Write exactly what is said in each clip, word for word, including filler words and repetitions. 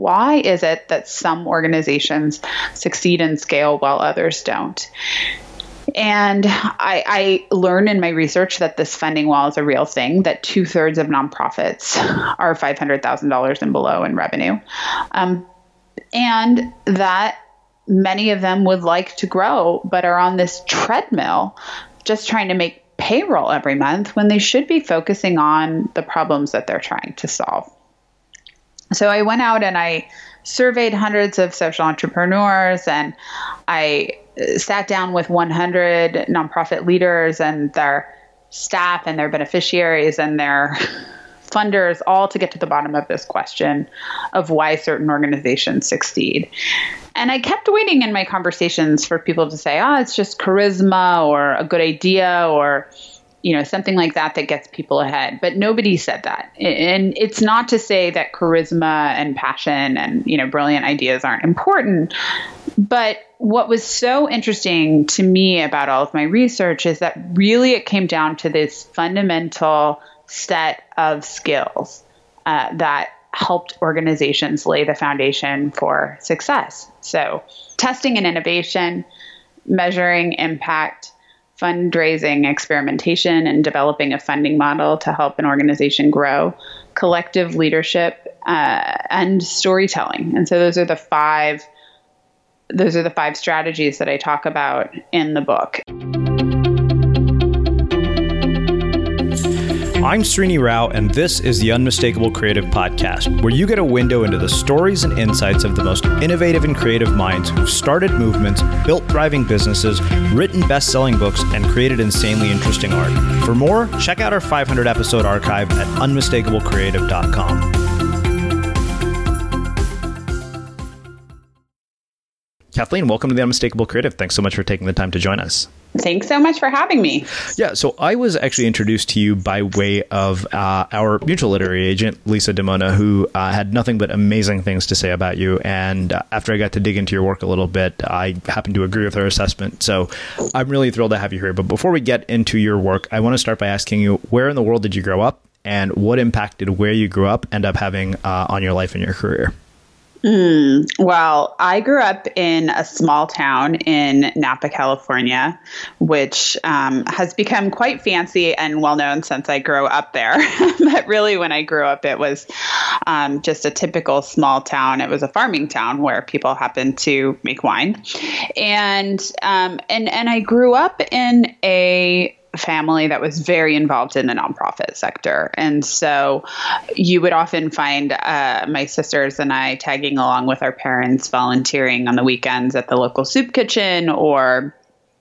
why is it that some organizations succeed and scale while others don't? And I, I learned in my research that this funding wall is a real thing, that two thirds of nonprofits are five hundred thousand dollars and below in revenue. Um, and that many of them would like to grow, but are on this treadmill just trying to make payroll every month when they should be focusing on the problems that they're trying to solve. So I went out and I surveyed hundreds of social entrepreneurs, and I sat down with one hundred nonprofit leaders and their staff and their beneficiaries and their funders, all to get to the bottom of this question of why certain organizations succeed. And I kept waiting in my conversations for people to say, oh, it's just charisma or a good idea or, you know, something like that that gets people ahead. But nobody said that. And it's not to say that charisma and passion and, you know, brilliant ideas aren't important. But what was so interesting to me about all of my research is that really it came down to this fundamental set of skills uh, that helped organizations lay the foundation for success. So testing and innovation, measuring impact, fundraising, experimentation, and developing a funding model to help an organization grow, collective leadership, uh, and storytelling. And so those are the five, those are the five strategies that I talk about in the book. I'm Srini Rao, and this is the Unmistakable Creative Podcast, where you get a window into the stories and insights of the most innovative and creative minds who've started movements, built thriving businesses, written best-selling books, and created insanely interesting art. For more, check out our five hundred episode archive at unmistakable creative dot com. Kathleen, welcome to the Unmistakable Creative. Thanks so much for taking the time to join us. Thanks so much for having me. Yeah, so I was actually introduced to you by way of uh, our mutual literary agent, Lisa Demona, who uh, had nothing but amazing things to say about you. And uh, after I got to dig into your work a little bit, I happened to agree with her assessment. So I'm really thrilled to have you here. But before we get into your work, I want to start by asking you, where in the world did you grow up? And what impact did where you grew up end up having uh, on your life and your career? Mm, well, I grew up in a small town in Napa, California, which um, has become quite fancy and well-known since I grew up there. But really, when I grew up, it was um, just a typical small town. It was a farming town where people happened to make wine. And um, and and I grew up in a family that was very involved in the nonprofit sector. And so you would often find uh, my sisters and I tagging along with our parents, volunteering on the weekends at the local soup kitchen or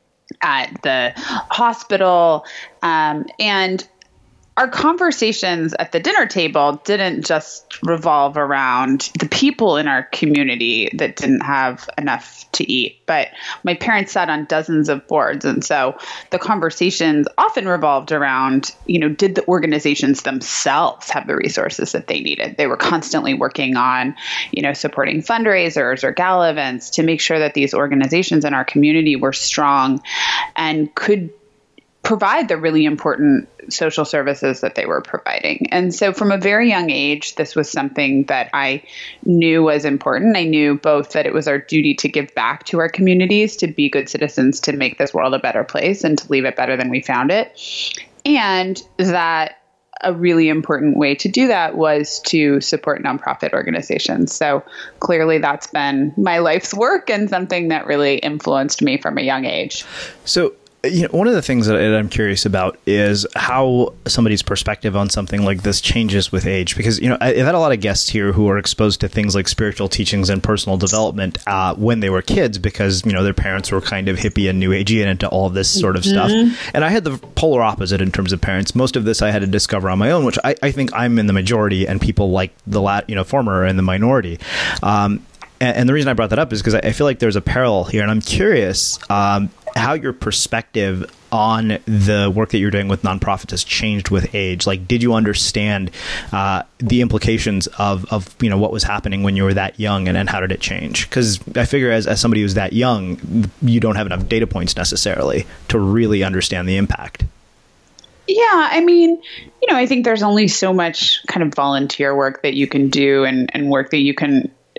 at the hospital. Um, and our conversations at the dinner table didn't just revolve around the people in our community that didn't have enough to eat, but my parents sat on dozens of boards. And so the conversations often revolved around, you know, did the organizations themselves have the resources that they needed? They were constantly working on, you know, supporting fundraisers or gala events to make sure that these organizations in our community were strong and could provide the really important social services that they were providing. And so from a very young age, this was something that I knew was important. I knew both that it was our duty to give back to our communities, to be good citizens, to make this world a better place and to leave it better than we found it. And that a really important way to do that was to support nonprofit organizations. So clearly that's been my life's work and something that really influenced me from a young age. So you know, one of the things that I'm curious about is how somebody's perspective on something like this changes with age. Because, you know, I've had a lot of guests here who are exposed to things like spiritual teachings and personal development uh, when they were kids because, you know, their parents were kind of hippie and new agey and into all of this sort of mm-hmm. stuff. And I had the polar opposite in terms of parents. Most of this I had to discover on my own, which I, I think I'm in the majority and people like the lat, you know, former are in the minority. Um, and, and the reason I brought that up is because I, I feel like there's a parallel here. And I'm curious um, how your perspective on the work that you're doing with nonprofits has changed with age. Like, did you understand uh, the implications of, of, you know, what was happening when you were that young and, and how did it change? Because I figure as, as somebody who's that young, you don't have enough data points necessarily to really understand the impact. Yeah, I mean, you know, I think there's only so much kind of volunteer work that you can do and, and work that you can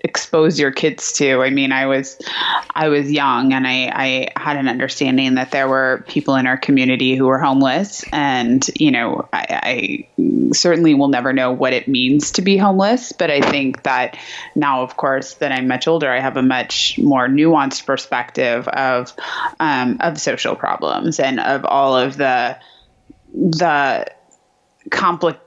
expose your kids to. I mean, I was, I was young, and I, I had an understanding that there were people in our community who were homeless, and you know, I, I certainly will never know what it means to be homeless. But I think that now, of course, that I'm much older, I have a much more nuanced perspective of um, of social problems and of all of the the complicated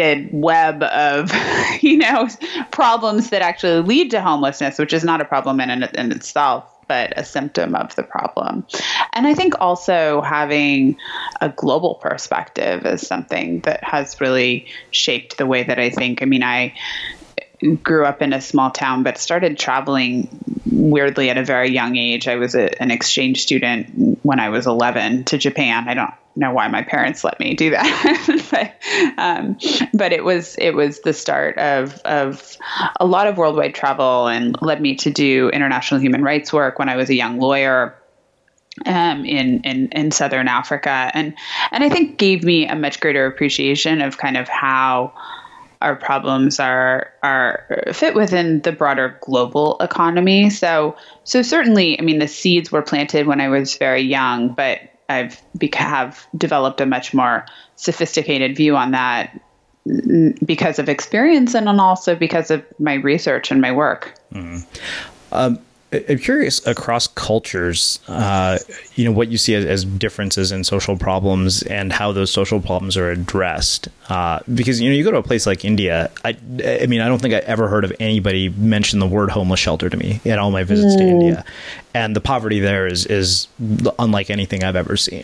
web of, you know, problems that actually lead to homelessness, which is not a problem in, in itself, but a symptom of the problem. And I think also having a global perspective is something that has really shaped the way that I think. I mean, I grew up in a small town, but started traveling weirdly at a very young age. I was a, an exchange student when I was eleven to Japan. I don't know why my parents let me do that, but, um, but it was it was the start of of a lot of worldwide travel, and led me to do international human rights work when I was a young lawyer. Um, in, in, in Southern Africa, and and I think gave me a much greater appreciation of kind of how our problems are are fit within the broader global economy. So so certainly, I mean, the seeds were planted when I was very young, but I've beca- have developed a much more sophisticated view on that because of experience, and then also because of my research and my work. Mm-hmm. Um, I'm curious, across cultures, uh, you know, what you see as, as differences in social problems and how those social problems are addressed. Uh, because, you know, you go to a place like India, I, I mean, I don't think I ever heard of anybody mention the word homeless shelter to me in all my visits mm. to India. And the poverty there is, is unlike anything I've ever seen.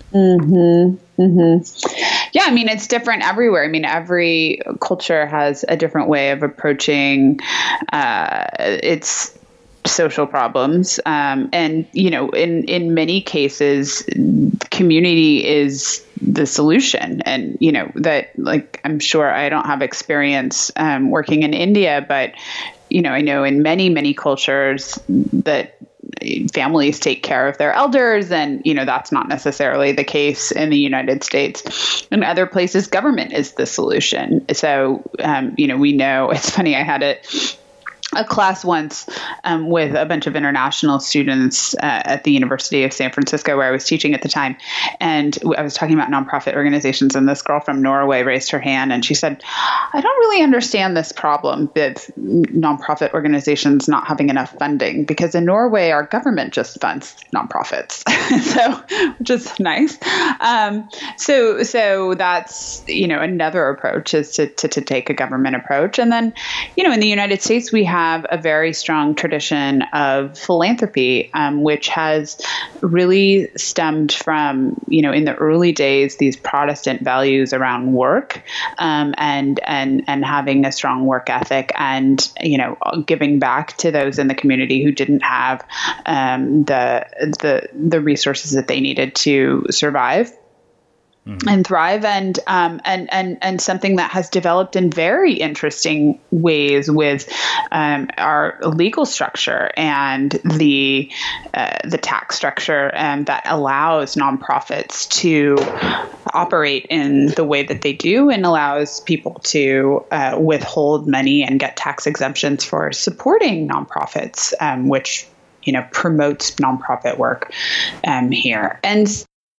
Mm-hmm. Mm-hmm. Yeah, I mean, it's different everywhere. I mean, every culture has a different way of approaching uh, its social problems. Um, and, you know, in, in many cases, community is the solution. And, you know, that, like, I'm sure I don't have experience um, working in India, but, you know, I know in many, many cultures that families take care of their elders, and, you know, that's not necessarily the case in the United States. In other places, government is the solution. So, um, you know, we know, it's funny, I had a a class once um, with a bunch of international students uh, at the University of San Francisco, where I was teaching at the time. And I was talking about nonprofit organizations, and this girl from Norway raised her hand and she said, I don't really understand this problem with nonprofit organizations not having enough funding, because in Norway, our government just funds nonprofits. So, which is nice. Um, so, so that's, you know, another approach is to, to, to take a government approach. And then, you know, in the United States, we have have a very strong tradition of philanthropy, um, which has really stemmed from, you know, in the early days, these Protestant values around work, um, and and and having a strong work ethic, and, you know, giving back to those in the community who didn't have um, the the the resources that they needed to survive. Mm-hmm. And thrive, and um, and and and something that has developed in very interesting ways with um, our legal structure and the uh, the tax structure, and that allows nonprofits to operate in the way that they do, and allows people to uh, withhold money and get tax exemptions for supporting nonprofits, um, which, you know, promotes nonprofit work um, here. And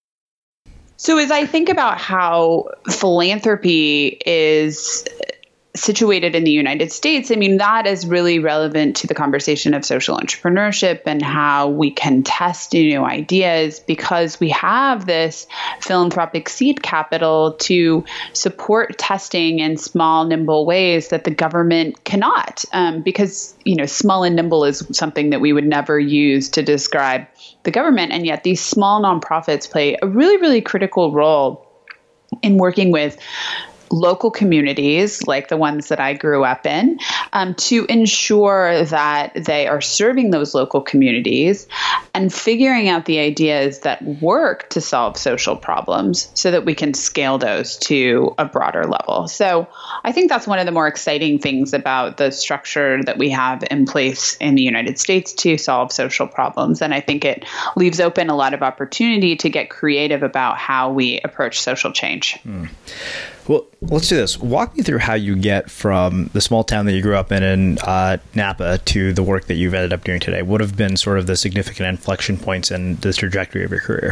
so as I think about how philanthropy is situated in the United States, I mean, that is really relevant to the conversation of social entrepreneurship and how we can test new ideas, because we have this philanthropic seed capital to support testing in small, nimble ways that the government cannot, um, because, you know, small and nimble is something that we would never use to describe the government. And yet these small nonprofits play a really, really critical role in working with local communities like the ones that I grew up in, um, to ensure that they are serving those local communities and figuring out the ideas that work to solve social problems so that we can scale those to a broader level. So I think that's one of the more exciting things about the structure that we have in place in the United States to solve social problems. And I think it leaves open a lot of opportunity to get creative about how we approach social change. Mm. Well, let's do this. Walk me through how you get from the small town that you grew up in in uh, Napa to the work that you've ended up doing today. What have been sort of the significant inflection points in the trajectory of your career?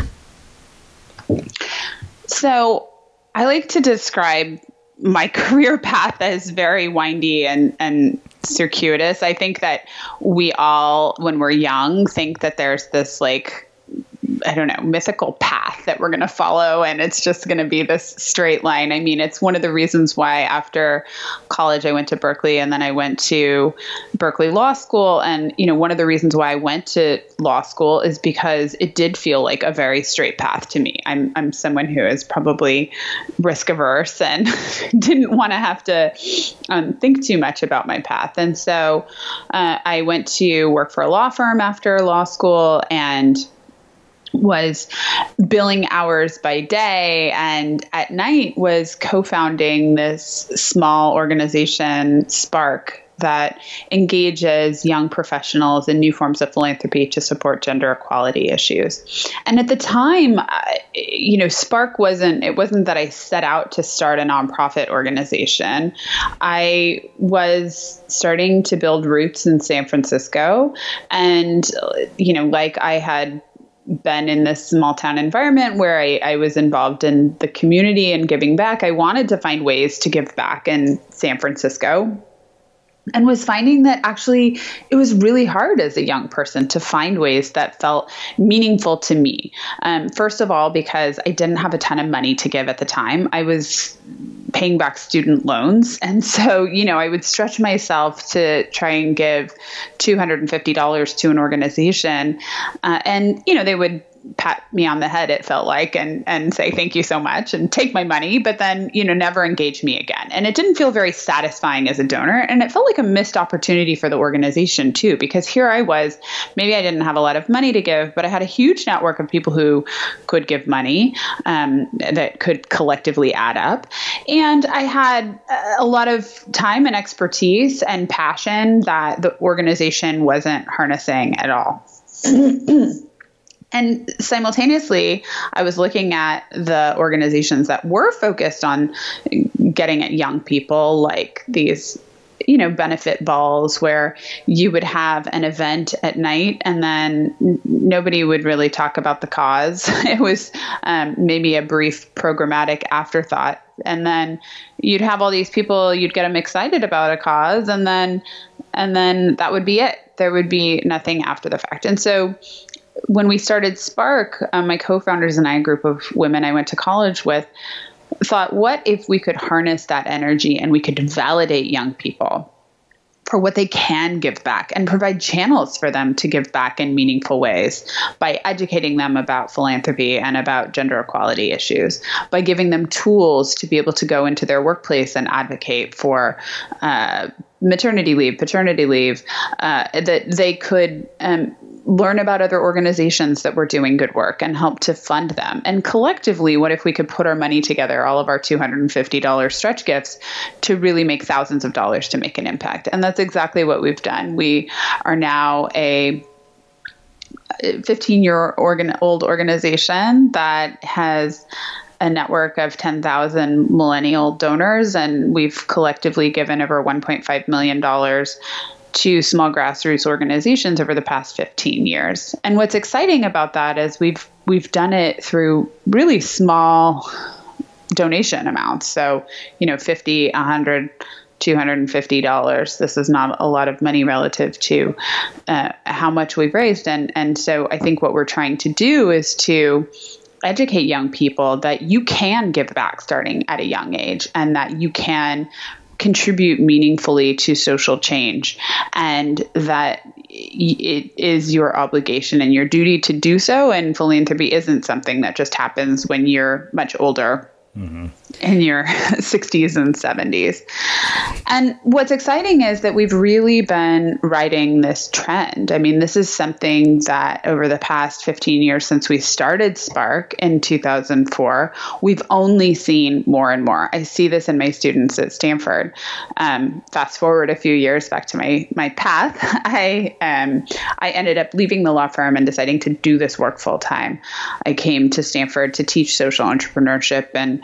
So I like to describe my career path as very windy and, and circuitous. I think that we all, when we're young, think that there's this like, I don't know, mythical path that we're going to follow, and it's just going to be this straight line. I mean, it's one of the reasons why after college I went to Berkeley, and then I went to Berkeley Law School. And, you know, one of the reasons why I went to law school is because it did feel like a very straight path to me. I'm I'm someone who is probably risk averse and didn't want to have to um, think too much about my path. And so uh, I went to work for a law firm after law school, and was billing hours by day, and at night was co-founding this small organization, Spark, that engages young professionals in new forms of philanthropy to support gender equality issues. And at the time, you know, Spark wasn't, it wasn't that I set out to start a nonprofit organization. I was starting to build roots in San Francisco. And, you know, like I had been in this small town environment where I, I was involved in the community and giving back, I wanted to find ways to give back in San Francisco, and was finding that actually it was really hard as a young person to find ways that felt meaningful to me. Um, first of all, because I didn't have a ton of money to give at the time. I was paying back student loans. And so, you know, I would stretch myself to try and give two hundred fifty dollars to an organization. Uh, and, you know, they would pat me on the head, it felt like, and, and say, thank you so much, and take my money, but then, you know, never engage me again. And it didn't feel very satisfying as a donor. And it felt like a missed opportunity for the organization too, because here I was, maybe I didn't have a lot of money to give, but I had a huge network of people who could give money, um, that could collectively add up. And I had a lot of time and expertise and passion that the organization wasn't harnessing at all. And simultaneously, I was looking at the organizations that were focused on getting at young people, like these, you know, benefit balls where you would have an event at night and then n- nobody would really talk about the cause. It was um, maybe a brief programmatic afterthought. And then you'd have all these people, you'd get them excited about a cause, and then and then that would be it. There would be nothing after the fact. And so when we started Spark, um, my co-founders and I, a group of women I went to college with, thought, what if we could harness that energy and we could validate young people for what they can give back and provide channels for them to give back in meaningful ways by educating them about philanthropy and about gender equality issues, by giving them tools to be able to go into their workplace and advocate for uh, maternity leave, paternity leave, uh, that they could um, learn about other organizations that were doing good work and help to fund them. And collectively, what if we could put our money together, all of our two hundred fifty dollars stretch gifts, to really make thousands of dollars to make an impact? And that's exactly what we've done. We are now a fifteen-year organ- old organization that has a network of ten thousand millennial donors, and we've collectively given over one point five million dollars to small grassroots organizations over the past fifteen years. And what's exciting about that is we've we've done it through really small donation amounts. So, you know, fifty, one hundred, two hundred fifty dollars. This is not a lot of money relative to uh, how much we've raised. And, and so I think what we're trying to do is to educate young people that you can give back starting at a young age, and that you can contribute meaningfully to social change, and that it is your obligation and your duty to do so. And philanthropy isn't something that just happens when you're much older. Mm-hmm. In your sixties and seventies. And what's exciting is that we've really been riding this trend. I mean, this is something that over the past fifteen years since we started Spark in two thousand four, we've only seen more and more. I see this in my students at Stanford. Um, fast forward a few years back to my my path, I um, I ended up leaving the law firm and deciding to do this work full time. I came to Stanford to teach social entrepreneurship and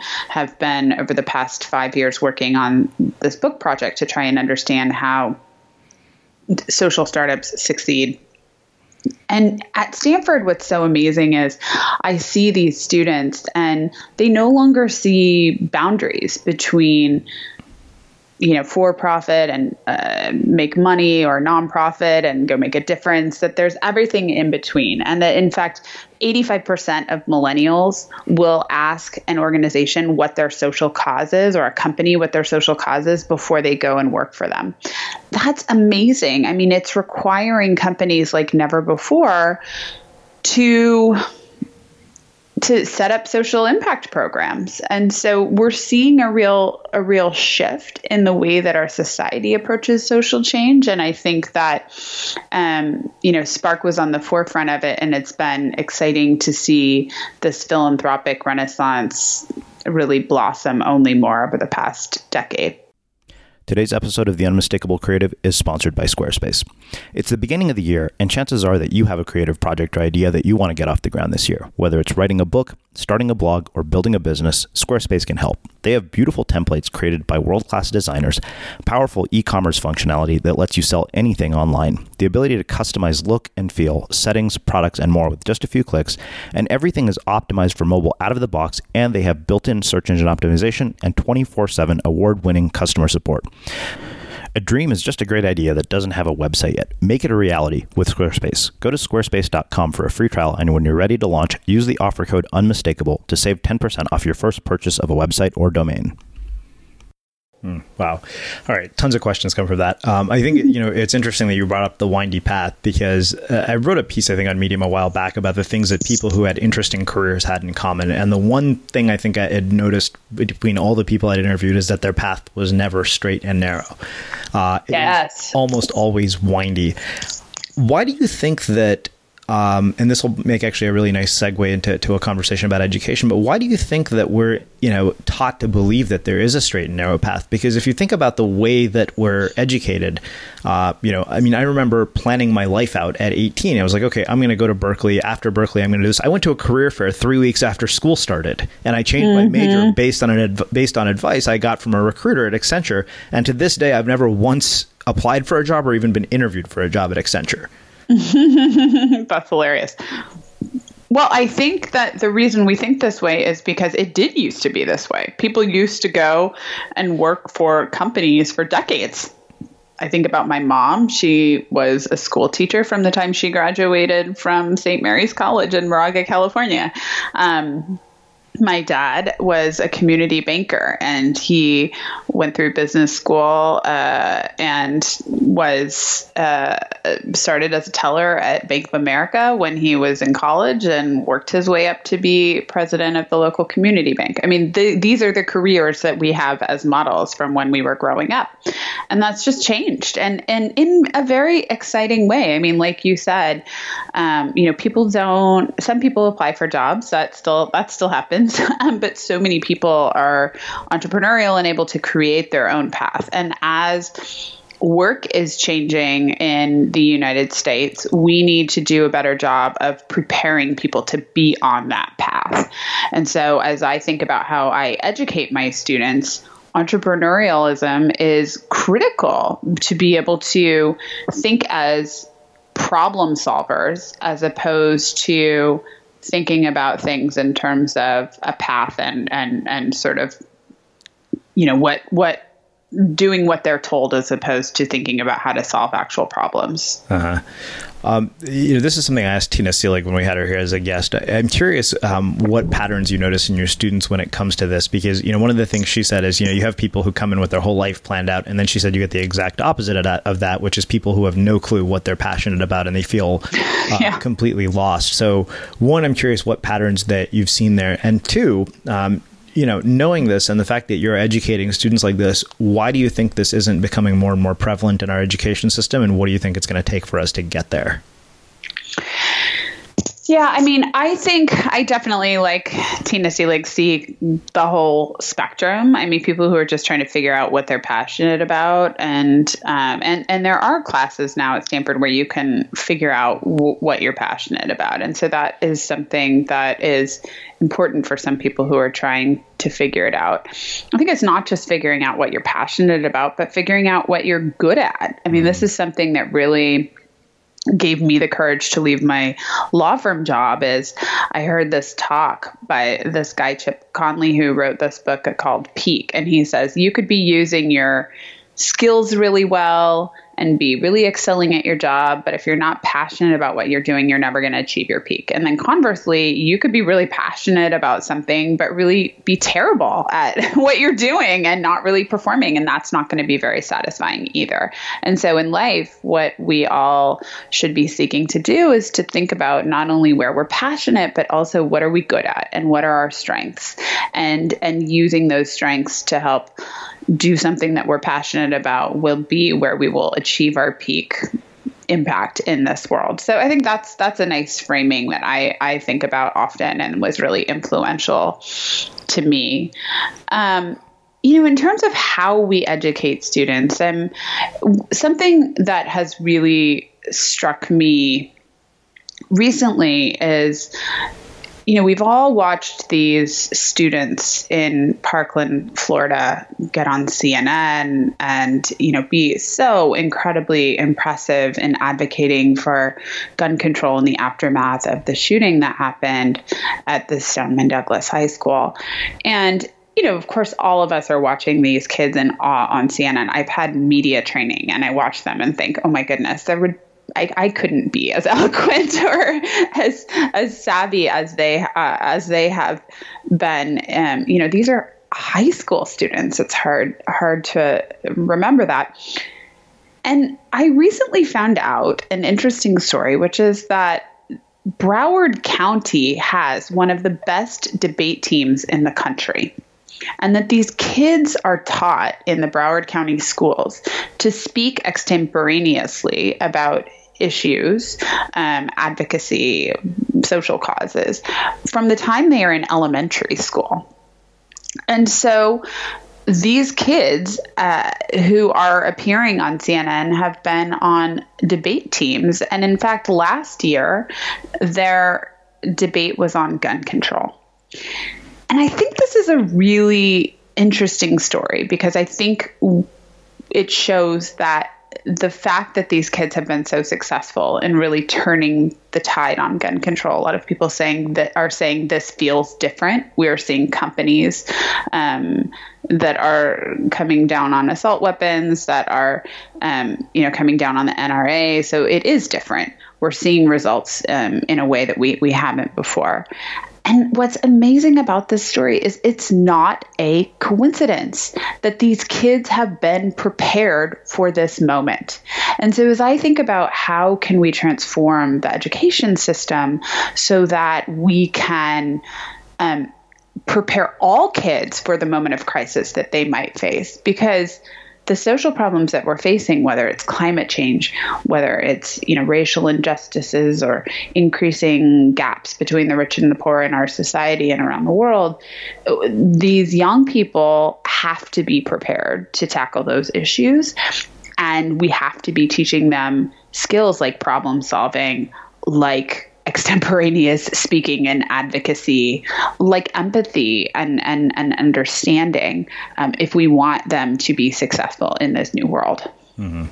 have been over the past five years working on this book project to try and understand how social startups succeed. And at Stanford, what's so amazing is I see these students and they no longer see boundaries between, you know, for-profit and uh, make money, or nonprofit and go make a difference, that there's everything in between. And that, in fact, eighty-five percent of millennials will ask an organization what their social cause is, or a company what their social cause is, before they go and work for them. That's amazing. I mean, it's requiring companies like never before to to set up social impact programs. And so we're seeing a real a real shift in the way that our society approaches social change. And I think that, um, you know, Spark was on the forefront of it, and it's been exciting to see this philanthropic renaissance really blossom only more over the past decade. Today's episode of The Unmistakable Creative is sponsored by Squarespace. It's the beginning of the year, and chances are that you have a creative project or idea that you want to get off the ground this year. Whether it's writing a book, starting a blog, or building a business, Squarespace can help. They have beautiful templates created by world-class designers, powerful e-commerce functionality that lets you sell anything online, the ability to customize look and feel, settings, products, and more with just a few clicks, and everything is optimized for mobile out of the box, and they have built-in search engine optimization and twenty-four seven award-winning customer support. A dream is just a great idea that doesn't have a website yet. Make it a reality with Squarespace. Go to squarespace dot com for a free trial, and when you're ready to launch, use the offer code UNMISTAKABLE to save ten percent off your first purchase of a website or domain. Mm, wow. All right. Tons of questions come from that. Um, I think, you know, it's interesting that you brought up the windy path, because uh, I wrote a piece, I think, on Medium a while back about the things that people who had interesting careers had in common. And the one thing I think I had noticed between all the people I'd interviewed is that their path was never straight and narrow. Uh, yes. It was almost always windy. Why do you think that, um, and this will make actually a really nice segue into to a conversation about education, but why do you think that we're, you know, taught to believe that there is a straight and narrow path? Because if you think about the way that we're educated, uh, you know, I mean, I remember planning my life out at eighteen. I was like, okay, I'm going to go to Berkeley. After Berkeley, I'm going to do this. I went to a career fair three weeks after school started, and I changed mm-hmm. my major based on an adv- based on advice I got from a recruiter at Accenture. And to this day, I've never once applied for a job or even been interviewed for a job at Accenture. That's hilarious. Well, I think that the reason we think this way is because it did used to be this way. People used to go and work for companies for decades. I think about my mom. She was a school teacher from the time she graduated from Saint Mary's College in Moraga, California. Um, My dad was a community banker, and he went through business school uh, and was uh, started as a teller at Bank of America when he was in college, and worked his way up to be president of the local community bank. I mean, the, these are the careers that we have as models from when we were growing up. And that's just changed, and, and in a very exciting way. I mean, like you said, um, you know, people don't, some people apply for jobs. That still, that still happens. Um, but so many people are entrepreneurial and able to create their own path. And as work is changing in the United States, we need to do a better job of preparing people to be on that path. And so as I think about how I educate my students, entrepreneurialism is critical to be able to think as problem solvers as opposed to thinking about things in terms of a path and, and, and sort of, you know, what, what doing what they're told as opposed to thinking about how to solve actual problems. Uh-huh. Um, you know, this is something I asked Tina Seelig when we had her here as a guest. I'm curious um, what patterns you notice in your students when it comes to this, because, you know, one of the things she said is, you know, you have people who come in with their whole life planned out. And then she said you get the exact opposite of that, of that which is people who have no clue what they're passionate about and they feel uh, yeah. completely lost. So one, I'm curious what patterns that you've seen there. And two, um, you know, knowing this and the fact that you're educating students like this, why do you think this isn't becoming more and more prevalent in our education system? And what do you think it's going to take for us to get there? Yeah, I mean, I think I definitely, like Tina Seelig, see the whole spectrum. I mean, people who are just trying to figure out what they're passionate about, and um, and and there are classes now at Stanford where you can figure out w- what you're passionate about, and so that is something that is important for some people who are trying to figure it out. I think it's not just figuring out what you're passionate about, but figuring out what you're good at. I mean, this is something that really gave me the courage to leave my law firm job. Is I heard this talk by this guy, Chip Conley, who wrote this book called Peak. And he says, you could be using your skills really well and be really excelling at your job, but if you're not passionate about what you're doing, you're never going to achieve your peak. And then conversely, you could be really passionate about something, but really be terrible at what you're doing and not really performing. And that's not going to be very satisfying either. And so in life, what we all should be seeking to do is to think about not only where we're passionate, but also what are we good at and what are our strengths, and, and using those strengths to help do something that we're passionate about will be where we will achieve our peak impact in this world. So I think that's that's a nice framing that I, I think about often and was really influential to me. Um, you know, in terms of how we educate students, um, something that has really struck me recently is, you know, we've all watched these students in Parkland, Florida, get on C N N and, you know, be so incredibly impressive in advocating for gun control in the aftermath of the shooting that happened at the Stoneman Douglas High School. And, you know, of course, all of us are watching these kids in awe on C N N. I've had media training and I watch them and think, oh my goodness, there would I, I couldn't be as eloquent or as as savvy as they uh, as they have been. Um, you know, these are high school students. It's hard hard to remember that. And I recently found out an interesting story, which is that Broward County has one of the best debate teams in the country. And that these kids are taught in the Broward County schools to speak extemporaneously about issues, um, advocacy, social causes, from the time they are in elementary school. And so these kids uh, who are appearing on C N N have been on debate teams. And in fact, last year, their debate was on gun control. And I think this is a really interesting story because I think it shows that the fact that these kids have been so successful in really turning the tide on gun control, a lot of people saying that are saying this feels different. We are seeing companies um, that are coming down on assault weapons, that are um, you know coming down on the N R A. So it is different. We're seeing results um, in a way that we we haven't before. And what's amazing about this story is it's not a coincidence that these kids have been prepared for this moment. And so as I think about how can we transform the education system so that we can um, prepare all kids for the moment of crisis that they might face, because the social problems that we're facing, whether it's climate change, whether it's, you know, racial injustices or increasing gaps between the rich and the poor in our society and around the world, these young people have to be prepared to tackle those issues. And we have to be teaching them skills like problem solving, like extemporaneous speaking and advocacy, like empathy and, and, and understanding, um, if we want them to be successful in this new world. Mm-hmm.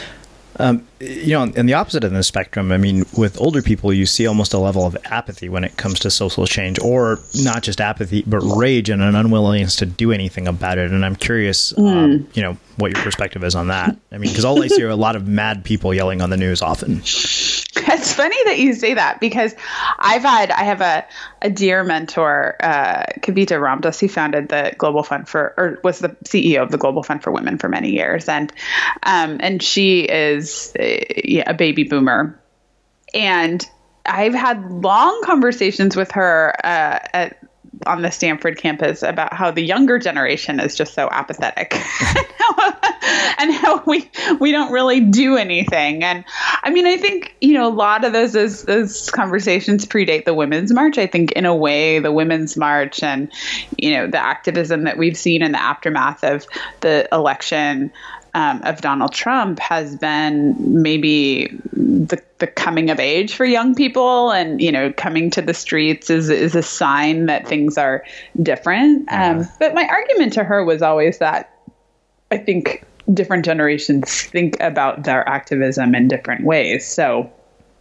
Um, you know, in the opposite of the spectrum, I mean, with older people, you see almost a level of apathy when it comes to social change, or not just apathy, but rage and an unwillingness to do anything about it. And I'm curious, mm. um, you know, what your perspective is on that. I mean, because all I see are a lot of mad people yelling on the news often. It's funny that you say that, because I've had, I have a, a dear mentor, uh, Kavita Ramdas, who founded the Global Fund for, or was the C E O of the Global Fund for Women for many years. And, um, and she is a, a baby boomer. And I've had long conversations with her, uh, at on the Stanford campus about how the younger generation is just so apathetic and, how, and how we we don't really do anything. And I mean, I think, you know, a lot of those, those, those conversations predate the Women's March. I think in a way, the Women's March and, you know, the activism that we've seen in the aftermath of the election Um, of Donald Trump has been maybe the, the coming of age for young people, and, you know, coming to the streets is is a sign that things are different. Um, but my argument to her was always that I think different generations think about their activism in different ways. So,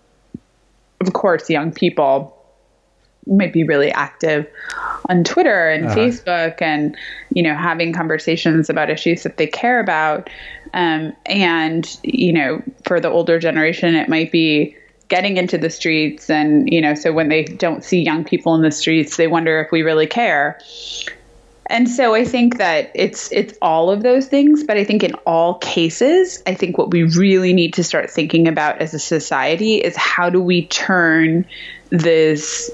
of course, young people might be really active on Twitter and uh-huh. Facebook and, you know, having conversations about issues that they care about. Um, and, you know, for the older generation, it might be getting into the streets. And, you know, so when they don't see young people in the streets, they wonder if we really care. And so I think that it's it's all of those things. But I think in all cases, I think what we really need to start thinking about as a society is how do we turn this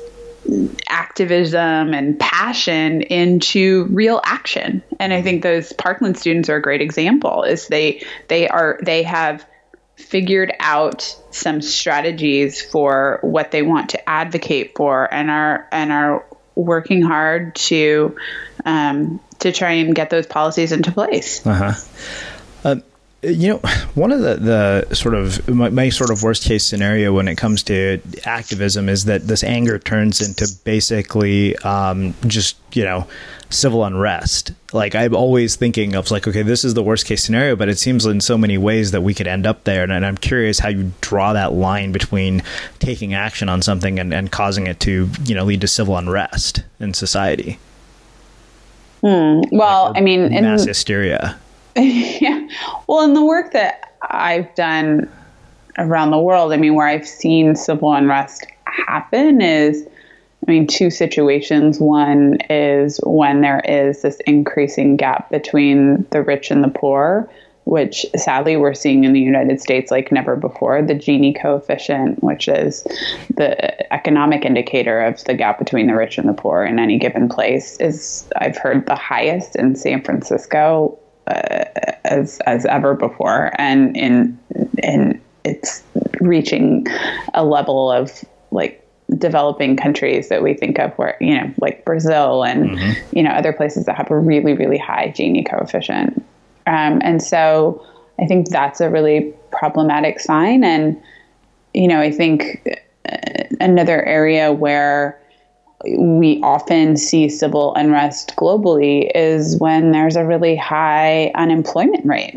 activism and passion into real action. And I think those Parkland students are a great example. Is they they are they have figured out some strategies for what they want to advocate for, and are and are working hard to um, to try and get those policies into place. Uh-huh. Uh, You know, one of the, the sort of my, my sort of worst case scenario when it comes to activism is that this anger turns into basically um, just, you know, civil unrest. Like, I'm always thinking of like, okay, this is the worst case scenario, but it seems in so many ways that we could end up there. And, and I'm curious how you draw that line between taking action on something and, and causing it to, you know, lead to civil unrest in society. Hmm. Well, like, I mean, mass in, hysteria. Yeah. Well, in the work that I've done around the world, I mean, where I've seen civil unrest happen is, I mean, two situations. One is when there is this increasing gap between the rich and the poor, which sadly we're seeing in the United States like never before. The Gini coefficient, which is the economic indicator of the gap between the rich and the poor in any given place, is, I've heard, the highest in San Francisco Uh, as as ever before, and in in it's reaching a level of like developing countries that we think of where, you know, like Brazil and mm-hmm. you know, other places that have a really really high Gini coefficient, um, and so I think that's a really problematic sign. And you know, I think another area where we often see civil unrest globally is when there's a really high unemployment rate.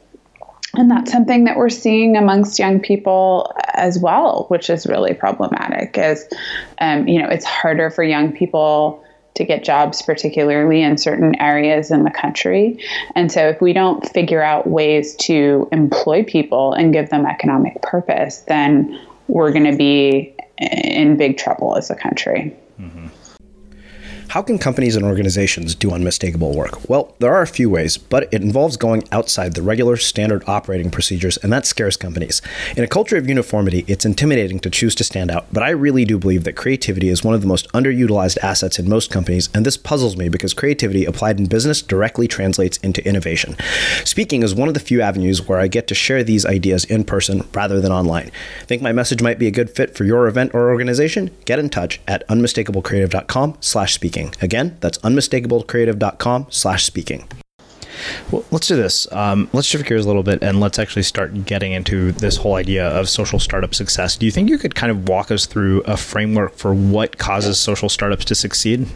And that's something that we're seeing amongst young people as well, which is really problematic. As, um, you know, it's harder for young people to get jobs, particularly in certain areas in the country. And so if we don't figure out ways to employ people and give them economic purpose, then we're going to be in big trouble as a country. Mm-hmm. How can companies and organizations do unmistakable work? Well, there are a few ways, but it involves going outside the regular standard operating procedures, and that scares companies. In a culture of uniformity, it's intimidating to choose to stand out, but I really do believe that creativity is one of the most underutilized assets in most companies, and this puzzles me because creativity applied in business directly translates into innovation. Speaking is one of the few avenues where I get to share these ideas in person rather than online. Think my message might be a good fit for your event or organization? Get in touch at unmistakablecreative.com slash speaking. Again, that's unmistakablecreative.com slash speaking. Well, let's do this. Um, let's shift gears a little bit and let's actually start getting into this whole idea of social startup success. Do you think you could kind of walk us through a framework for what causes social startups to succeed?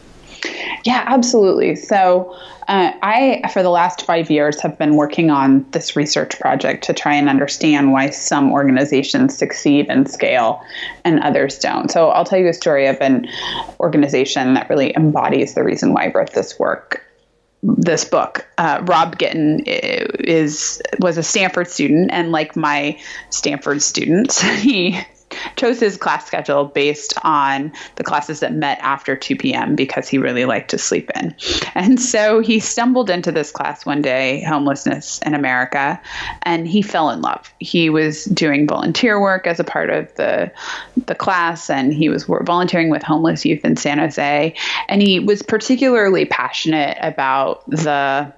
Yeah, absolutely. So uh, I, for the last five years, have been working on this research project to try and understand why some organizations succeed and scale and others don't. So I'll tell you a story of an organization that really embodies the reason why I wrote this work. This book. uh, Rob Gittin is was a Stanford student, and like my Stanford students, he chose his class schedule based on the classes that met after two p.m. because he really liked to sleep in. And so he stumbled into this class one day, Homelessness in America, and he fell in love. He was doing volunteer work as a part of the the class, and he was volunteering with homeless youth in San Jose. And he was particularly passionate about the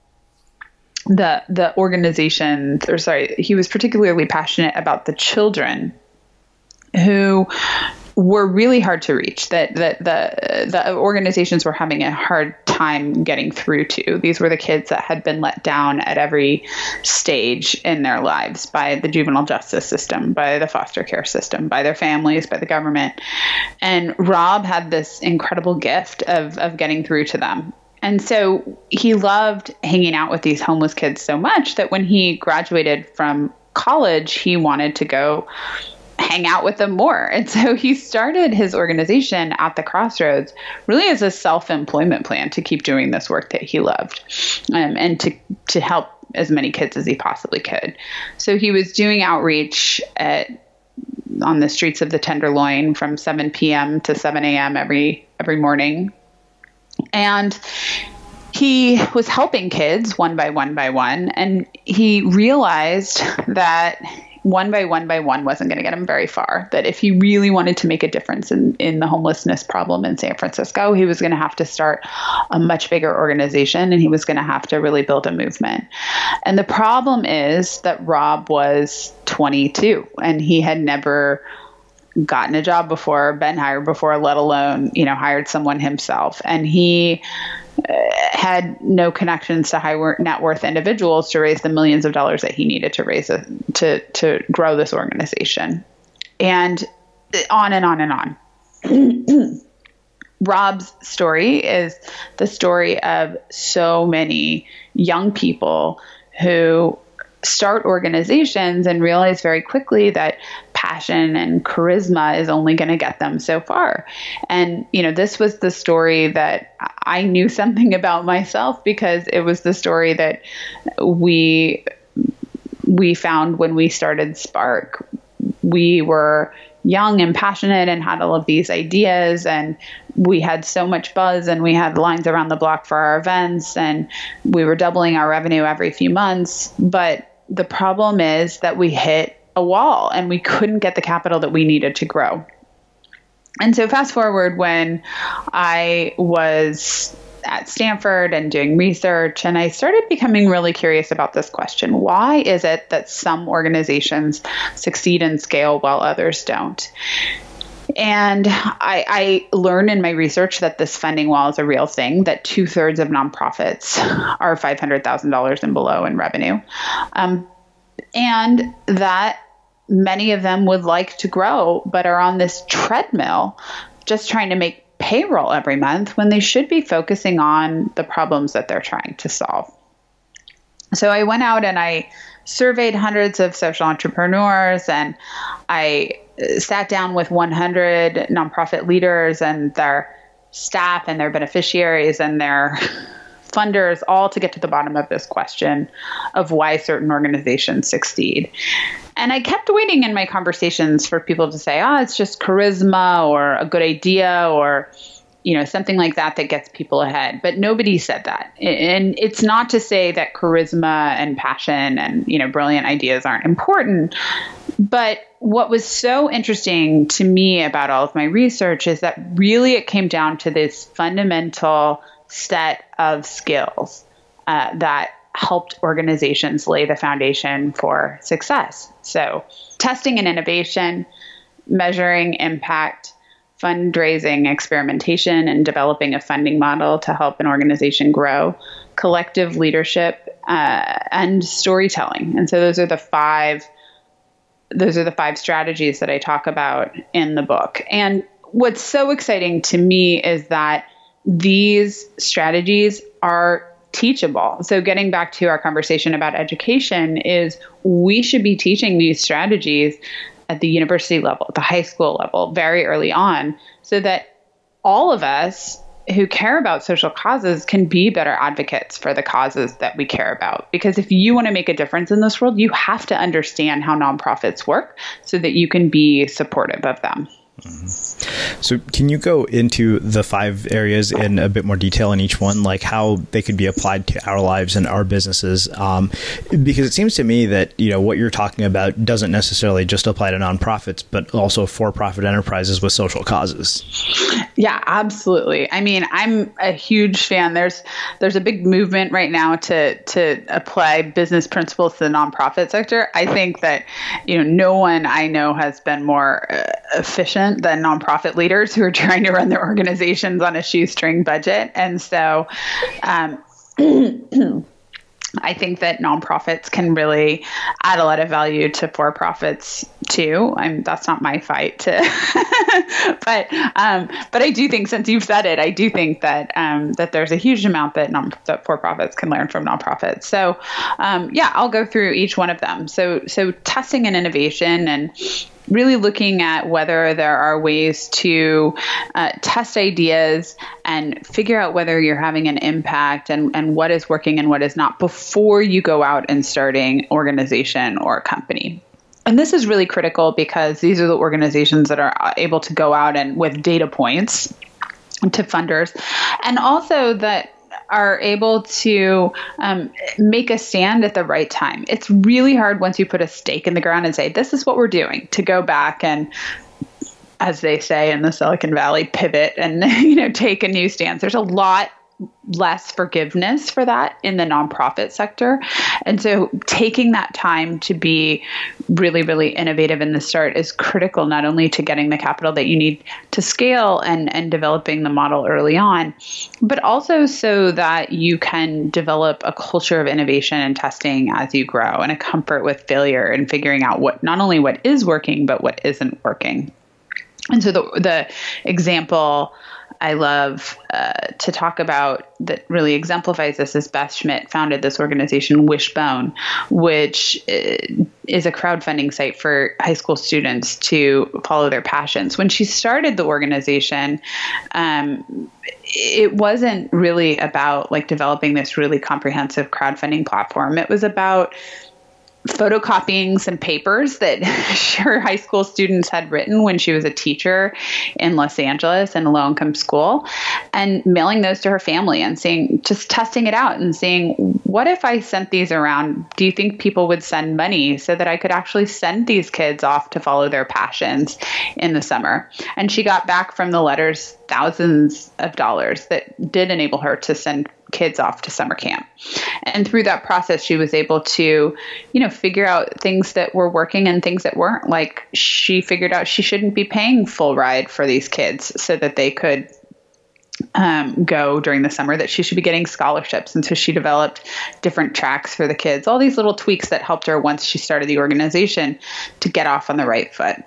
the the organizations, or sorry, he was particularly passionate about the children who were really hard to reach, that that the the organizations were having a hard time getting through to. These were the kids that had been let down at every stage in their lives by the juvenile justice system, by the foster care system, by their families, by the government. And Rob had this incredible gift of of getting through to them. And so he loved hanging out with these homeless kids so much that when he graduated from college, he wanted to go hang out with them more. And so he started his organization at the Crossroads really as a self-employment plan to keep doing this work that he loved, um, and to, to help as many kids as he possibly could. So he was doing outreach at on the streets of the Tenderloin from seven p.m. to seven a.m. every every morning. And he was helping kids one by one by one, and he realized that one by one by one wasn't going to get him very far, that if he really wanted to make a difference in, in the homelessness problem in San Francisco, he was going to have to start a much bigger organization, and he was going to have to really build a movement. And the problem is that Rob was twenty-two, and he had never gotten a job before, been hired before, let alone, you know, hired someone himself. And he uh, had no connections to high net worth individuals to raise the millions of dollars that he needed to raise a, to, to grow this organization. And on and on and on. Rob's story is the story of so many young people who start organizations and realize very quickly that passion and charisma is only going to get them so far. And, you know, this was the story that I knew something about myself, because it was the story that we, we found when we started Spark. We were young and passionate and had all of these ideas, and we had so much buzz, and we had lines around the block for our events, and we were doubling our revenue every few months. But the problem is that we hit a wall, and we couldn't get the capital that we needed to grow. And so fast forward, when I was at Stanford and doing research, and I started becoming really curious about this question. Why is it that some organizations succeed and scale while others don't? And I, I learned in my research that this funding wall is a real thing, that two thirds of nonprofits are five hundred thousand dollars and below in revenue. Um, and that many of them would like to grow, but are on this treadmill just trying to make payroll every month when they should be focusing on the problems that they're trying to solve. So I went out and I surveyed hundreds of social entrepreneurs, and I sat down with one hundred nonprofit leaders and their staff and their beneficiaries and their funders, all to get to the bottom of this question of why certain organizations succeed. And I kept waiting in my conversations for people to say, oh, it's just charisma or a good idea or, you know, something like that that gets people ahead. But nobody said that. And it's not to say that charisma and passion and, you know, brilliant ideas aren't important. But what was so interesting to me about all of my research is that really it came down to this fundamental set of skills uh, that helped organizations lay the foundation for success. So testing and innovation, measuring impact, fundraising, experimentation, and developing a funding model to help an organization grow, collective leadership, uh, and storytelling. And so those are the five those are the five strategies that I talk about in the book. And what's so exciting to me is that these strategies are teachable. So getting back to our conversation about education, is we should be teaching these strategies at the university level, at the high school level, very early on, so that all of us who care about social causes can be better advocates for the causes that we care about. Because if you want to make a difference in this world, you have to understand how nonprofits work so that you can be supportive of them. Mm-hmm. So can you go into the five areas in a bit more detail in each one, like how they could be applied to our lives and our businesses? Um, because it seems to me that, you know, what you're talking about doesn't necessarily just apply to nonprofits, but also for-profit enterprises with social causes. Yeah, absolutely. I mean, I'm a huge fan. There's there's a big movement right now to to apply business principles to the nonprofit sector. I think that, you know, no one I know has been more uh, efficient than nonprofit leaders who are trying to run their organizations on a shoestring budget. And so um, I think that nonprofits can really add a lot of value to for-profits too. I'm, that's not my fight to, but um, but I do think, since you've said it, I do think that um, that there's a huge amount that, non- that for-profits can learn from nonprofits. So um, yeah, I'll go through each one of them. So so testing and innovation, and really looking at whether there are ways to uh, test ideas and figure out whether you're having an impact and, and what is working and what is not before you go out and starting an organization or a company. And this is really critical because these are the organizations that are able to go out and with data points to funders, and also that are able to um, make a stand at the right time. It's really hard once you put a stake in the ground and say, this is what we're doing, to go back and, as they say in the Silicon Valley, pivot and, you know, take a new stance. There's a lot less forgiveness for that in the nonprofit sector. And so taking that time to be really, really innovative in the start is critical, not only to getting the capital that you need to scale and, and developing the model early on, but also so that you can develop a culture of innovation and testing as you grow, and a comfort with failure and figuring out what, not only what is working, but what isn't working. And so the the example I love uh, to talk about that really exemplifies this is Beth Schmidt founded this organization, Wishbone, which is a crowdfunding site for high school students to follow their passions. When she started the organization, um, it wasn't really about like developing this really comprehensive crowdfunding platform. It was about photocopying some papers that her high school students had written when she was a teacher in Los Angeles in a low-income school, and mailing those to her family and seeing, just testing it out and seeing, what if I sent these around? Do you think people would send money so that I could actually send these kids off to follow their passions in the summer? And she got back from the letters thousands of dollars that did enable her to send kids off to summer camp. And through that process, she was able to, you know, figure out things that were working and things that weren't. Like, she figured out she shouldn't be paying full ride for these kids so that they could um, go during the summer, that she should be getting scholarships. And so she developed different tracks for the kids, all these little tweaks that helped her once she started the organization to get off on the right foot.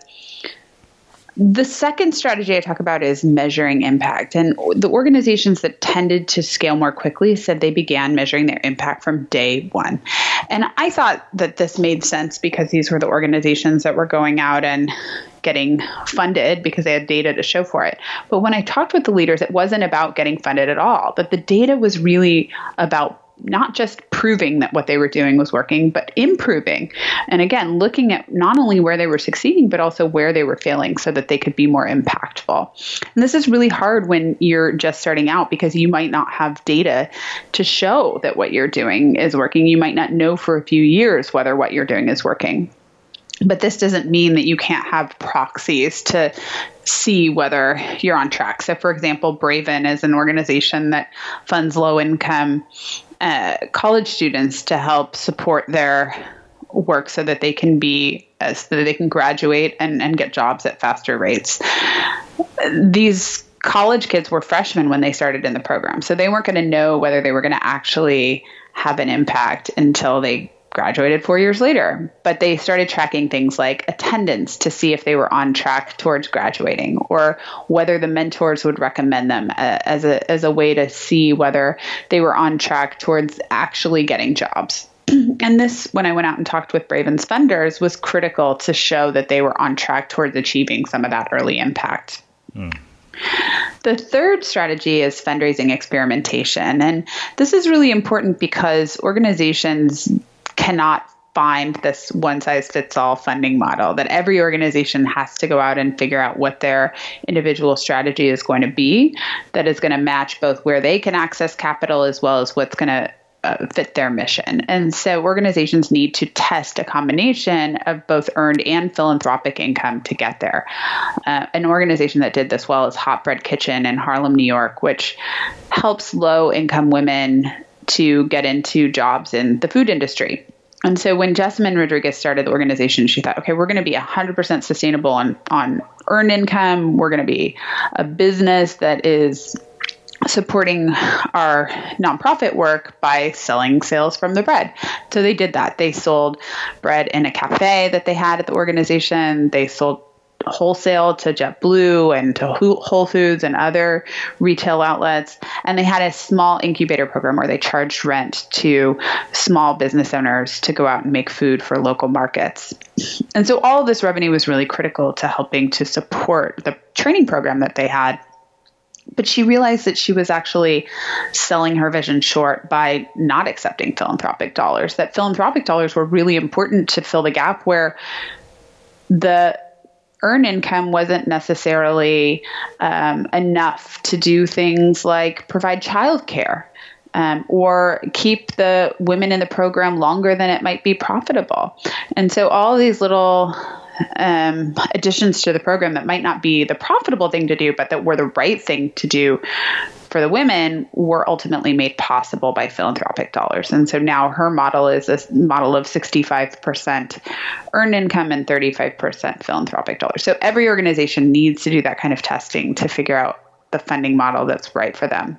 The second strategy I talk about is measuring impact. And the organizations that tended to scale more quickly said they began measuring their impact from day one. And I thought that this made sense because these were the organizations that were going out and getting funded because they had data to show for it. But when I talked with the leaders, it wasn't about getting funded at all. But the data was really about not just proving that what they were doing was working, but improving. And again, looking at not only where they were succeeding, but also where they were failing so that they could be more impactful. And this is really hard when you're just starting out because you might not have data to show that what you're doing is working. You might not know for a few years whether what you're doing is working. But this doesn't mean that you can't have proxies to see whether you're on track. So, for example, Braven is an organization that funds low-income uh, college students to help support their work so that they can be, uh, so that they can graduate and, and get jobs at faster rates. These college kids were freshmen when they started in the program, so they weren't going to know whether they were going to actually have an impact until they graduated four years later. But they started tracking things like attendance to see if they were on track towards graduating, or whether the mentors would recommend them uh, as a as a way to see whether they were on track towards actually getting jobs. And this, when I went out and talked with Braven's funders, was critical to show that they were on track towards achieving some of that early impact. Mm. The third strategy is fundraising experimentation. And this is really important because organizations cannot find this one-size-fits-all funding model, that every organization has to go out and figure out what their individual strategy is going to be that is going to match both where they can access capital as well as what's going to uh, fit their mission. And so organizations need to test a combination of both earned and philanthropic income to get there. Uh, an organization that did this well is Hot Bread Kitchen in Harlem, New York, which helps low-income women to get into jobs in the food industry. And so when Jessamine Rodriguez started the organization, she thought, okay, we're going to be one hundred percent sustainable on, on earned income. We're going to be a business that is supporting our nonprofit work by selling sales from the bread. So they did that. They sold bread in a cafe that they had at the organization. They sold wholesale to JetBlue and to Whole Foods and other retail outlets. And they had a small incubator program where they charged rent to small business owners to go out and make food for local markets. And so all of this revenue was really critical to helping to support the training program that they had. But she realized that she was actually selling her vision short by not accepting philanthropic dollars, that philanthropic dollars were really important to fill the gap where the earned income wasn't necessarily um, enough to do things like provide childcare um, or keep the women in the program longer than it might be profitable. And so all of these little um, additions to the program that might not be the profitable thing to do, but that were the right thing to do for the women were ultimately made possible by philanthropic dollars. And so now her model is a model of sixty-five percent earned income and thirty-five percent philanthropic dollars. So every organization needs to do that kind of testing to figure out the funding model that's right for them.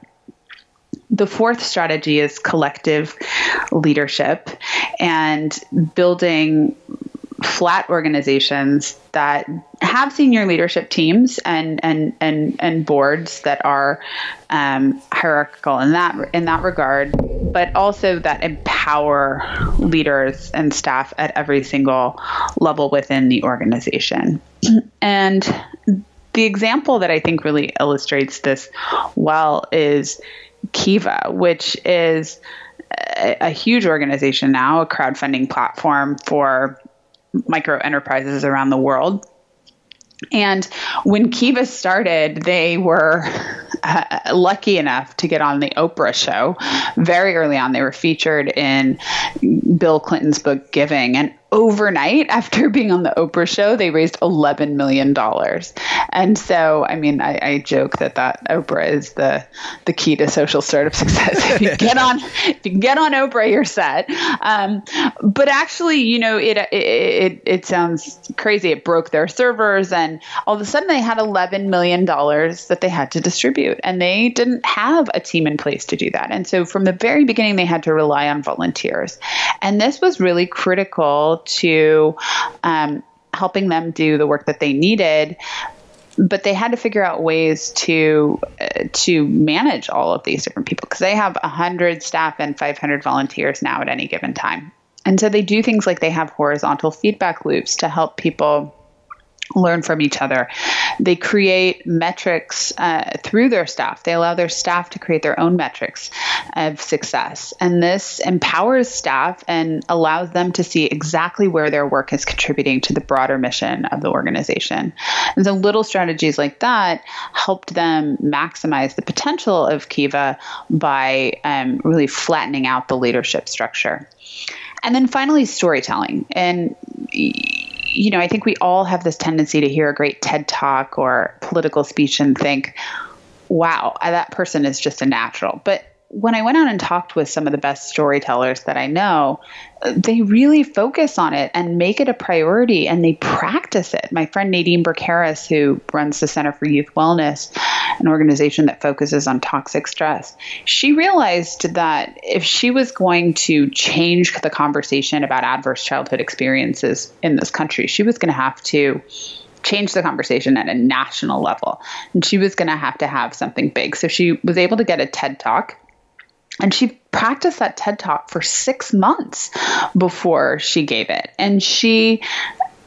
The fourth strategy is collective leadership and building flat organizations that have senior leadership teams and and and and boards that are um, hierarchical in that in that regard, but also that empower leaders and staff at every single level within the organization. And the example that I think really illustrates this well is Kiva, which is a, a huge organization now, a crowdfunding platform for micro enterprises around the world. And when Kiva started, they were uh, lucky enough to get on the Oprah show very early on. They were featured in Bill Clinton's book, Giving. And overnight, after being on the Oprah show, they raised eleven million dollars. And so, I mean, I, I joke that that Oprah is the the key to social startup success. If you get on, if you get on Oprah, you're set. Um, but actually, you know, it, it it it sounds crazy. It broke their servers, and all of a sudden, they had eleven million dollars that they had to distribute, and they didn't have a team in place to do that. And so, from the very beginning, they had to rely on volunteers, and this was really critical to um, helping them do the work that they needed. But they had to figure out ways to uh, to manage all of these different people, because they have one hundred staff and five hundred volunteers now at any given time. And so they do things like they have horizontal feedback loops to help people learn from each other. They create metrics uh, through their staff. They allow their staff to create their own metrics of success. And this empowers staff and allows them to see exactly where their work is contributing to the broader mission of the organization. And so little strategies like that helped them maximize the potential of Kiva by um, really flattening out the leadership structure. And then finally, storytelling. And you know, I think we all have this tendency to hear a great TED Talk or political speech and think, wow, that person is just a natural. But when I went out and talked with some of the best storytellers that I know, they really focus on it and make it a priority, and they practice it. My friend Nadine Burke-Harris, who runs the Center for Youth Wellness, an organization that focuses on toxic stress, she realized that if she was going to change the conversation about adverse childhood experiences in this country, she was going to have to change the conversation at a national level. And she was going to have to have something big. So she was able to get a TED Talk. And she practiced that TED Talk for six months before she gave it. And she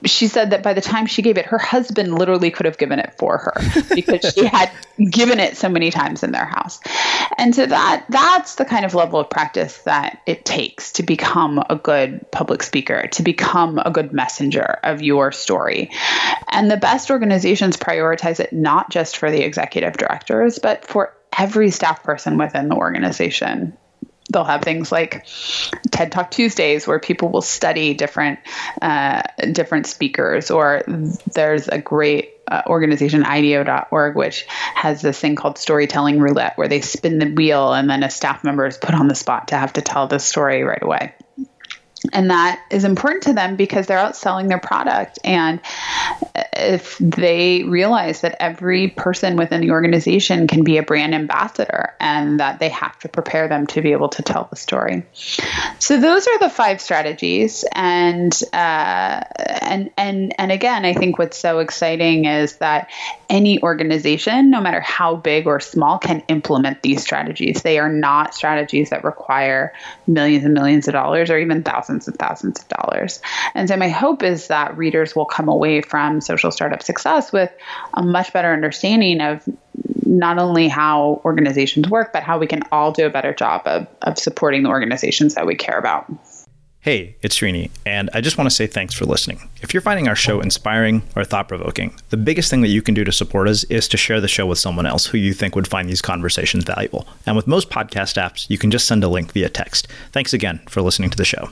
she said that by the time she gave it, her husband literally could have given it for her because she had given it so many times in their house. And so that that's the kind of level of practice that it takes to become a good public speaker, to become a good messenger of your story. And the best organizations prioritize it not just for the executive directors, but for every staff person within the organization. They'll have things like TED Talk Tuesdays where people will study different uh, different speakers, or there's a great uh, organization, I D E O dot org, which has this thing called storytelling roulette where they spin the wheel and then a staff member is put on the spot to have to tell the story right away. And that is important to them because they're out selling their product. And if they realize that every person within the organization can be a brand ambassador and that they have to prepare them to be able to tell the story. So those are the five strategies. And, uh, and, and, and again, I think what's so exciting is that any organization, no matter how big or small, can implement these strategies. They are not strategies that require millions and millions of dollars or even thousands and thousands of dollars. And so my hope is that readers will come away from Social Startup Success with a much better understanding of not only how organizations work, but how we can all do a better job of, of supporting the organizations that we care about. Hey, it's Srini, and I just want to say thanks for listening. If you're finding our show inspiring or thought-provoking, the biggest thing that you can do to support us is to share the show with someone else who you think would find these conversations valuable. And with most podcast apps, you can just send a link via text. Thanks again for listening to the show.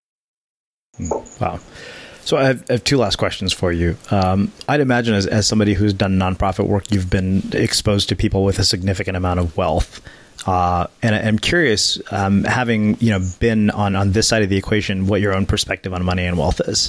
Wow. So I have, I have two last questions for you. Um, I'd imagine as, as somebody who's done nonprofit work, you've been exposed to people with a significant amount of wealth. Uh, and I'm curious, um, having you know been on, on this side of the equation, what your own perspective on money and wealth is.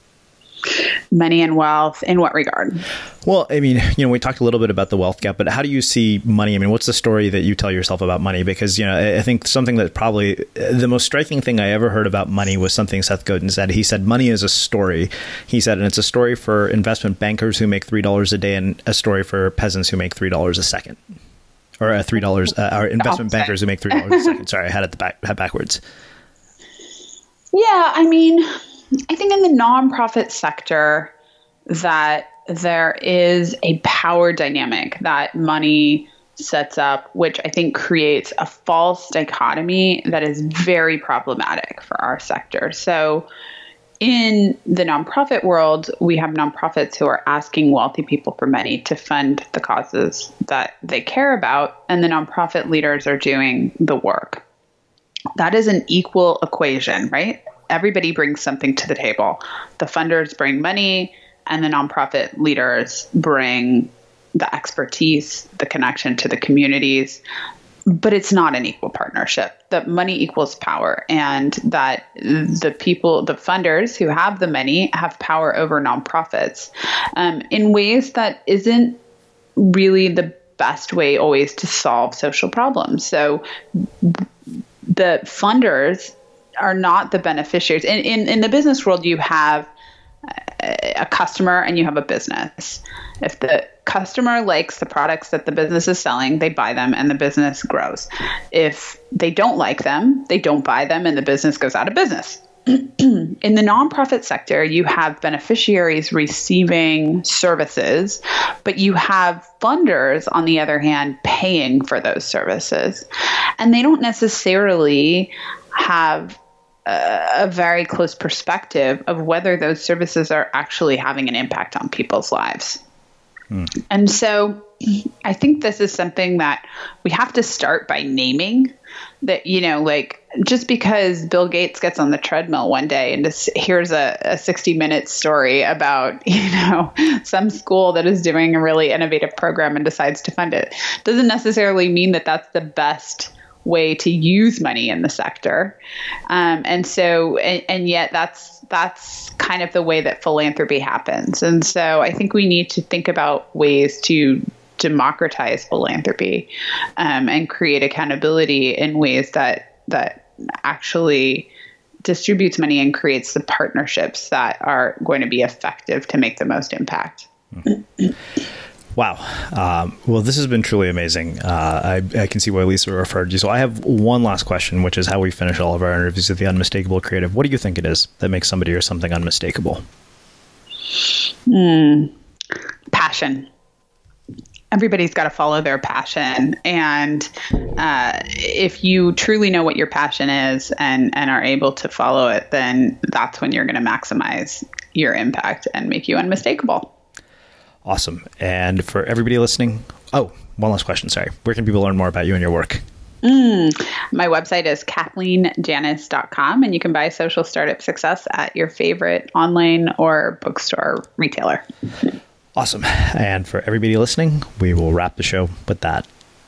Money and wealth, in what regard? Well, I mean, you know, we talked a little bit about the wealth gap, but how do you see money? I mean, what's the story that you tell yourself about money? Because, you know, I, I think something that probably the most striking thing I ever heard about money was something Seth Godin said. He said, money is a story. He said, and it's a story for investment bankers who make three dollars a day and a story for peasants who make three dollars a second. Or uh, three dollars, uh, or investment bankers who make three dollars a second. Sorry, I had it the back, had backwards. Yeah, I mean, I think in the nonprofit sector that there is a power dynamic that money sets up, which I think creates a false dichotomy that is very problematic for our sector. So in the nonprofit world, we have nonprofits who are asking wealthy people for money to fund the causes that they care about, and the nonprofit leaders are doing the work. That is an equal equation, right? Everybody brings something to the table. The funders bring money, and the nonprofit leaders bring the expertise, the connection to the communities. But it's not an equal partnership. That money equals power, and that the people, the funders who have the money have power over nonprofits um, in ways that isn't really the best way always to solve social problems. So the funders are not the beneficiaries. In, in, in the business world, you have a customer and you have a business. If the customer likes the products that the business is selling, they buy them and the business grows. If they don't like them, they don't buy them and the business goes out of business. In the nonprofit sector, you have beneficiaries receiving services, but you have funders, on the other hand, paying for those services. And they don't necessarily have a very close perspective of whether those services are actually having an impact on people's lives. Hmm. And so I think this is something that we have to start by naming that, you know, like just because Bill Gates gets on the treadmill one day and just here's a, a sixty minute story about, you know, some school that is doing a really innovative program and decides to fund it, doesn't necessarily mean that that's the best way to use money in the sector. Um, and so, and, and yet that's, that's kind of the way that philanthropy happens. And so I think we need to think about ways to democratize philanthropy um, and create accountability in ways that, that actually distributes money and creates the partnerships that are going to be effective to make the most impact. Mm-hmm. Wow. Um, well, this has been truly amazing. Uh, I, I can see why Lisa referred you. So I have one last question, which is how we finish all of our interviews with the Unmistakable Creative. What do you think it is that makes somebody or something unmistakable? Mm, passion. Everybody's got to follow their passion. And uh, if you truly know what your passion is and, and are able to follow it, then that's when you're going to maximize your impact and make you unmistakable. Awesome. And for everybody listening, oh, one last question. Sorry. Where can people learn more about you and your work? Mm, my website is kathleen janis dot com, and you can buy Social Startup Success at your favorite online or bookstore retailer. Awesome. And for everybody listening, we will wrap the show with that.